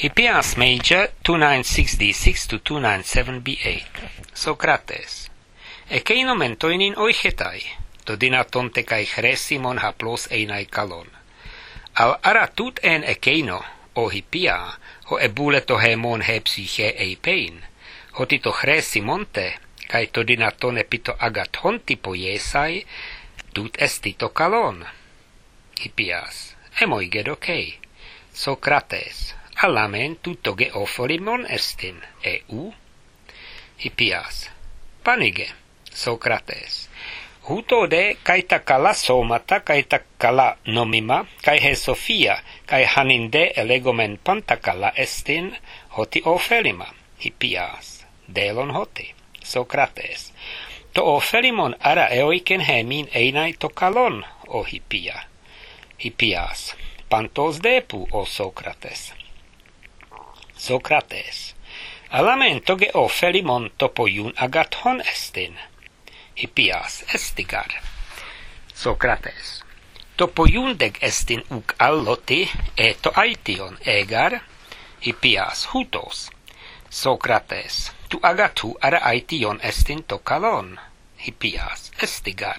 Hippias Major 2966 to 297b8. Socrates. Ekeino mentoinin oichetai, to dinatonte kai chresimon haplos einai kalon. Al aratut en ekeino, o hippia, ho ebule to hemon he psyche eipein, hoti to chresimonte, kai to dinatone pito agathonti poiesai, tut estito kalon. Hippias. Emoigedokei. Socrates. Alamen tutto geofolimon estin, eu? Hippias. Panige. Socrates. Huto de kaita kala somata kaita kala nomima, kai he Sofia, kai haninde elegomen pantakala estin, hoti ofelima. Hippias. Delon hoti. Socrates. To ofelimon ara eoiken hemin einai to kalon, o hippia. Hippias. Pantos depu, o Socrates. Socrates. Alamen toge ofelimon topoiun agathon estin. Hippias. Estigar. Socrates. Topoiun deg estin uk alloti, eto aition egar. Hippias. Hutos. Socrates. Tu agathu ara aition estin to kalon. Hippias. Estigar.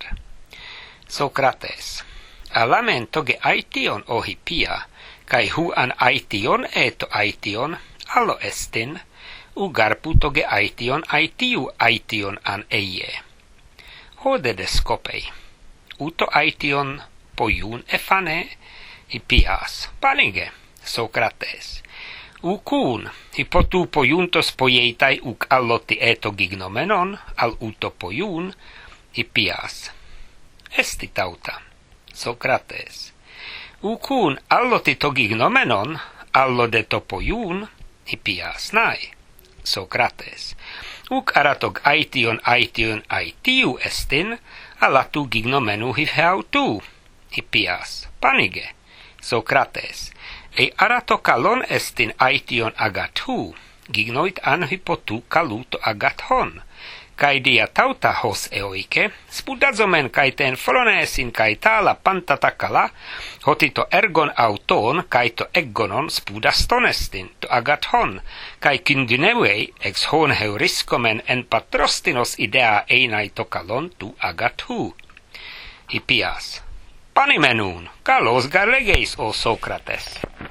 Socrates. Alamen toge aition o hippia, kai hu an aition eto aition, allo estin, ugarpu toge aition aitiu aition an eie. Hode de skopei. Uto aition poiun efane, hippias. Panige. Socrates. Ukun, hipotu poiuntos poieitai uk alloti eto gignomenon, al uto poiun, hippias. Esti tauta. Socrates. Ukun alloti to gignomenon, allo de topoiun, hippias nai. Socrates. Uk aratog aition aitiu estin, alatu gignomenu hihautu, hippias. Panige. Socrates. Ei arato kalon estin aition agathu, gignoit an hypotu kaluto agathon, kai dia tauta hos eoike, spudazomen kai ten fronesin kai tala pantatakala, hotito ergon auton kai to eggonon spudaston estin, to agathon, kai kyndynevei ex hon heuriskomen en patrostinos idea einai to kalon tu agathu. Hippias. Panimenun, kalos garlegeis, o Socrates.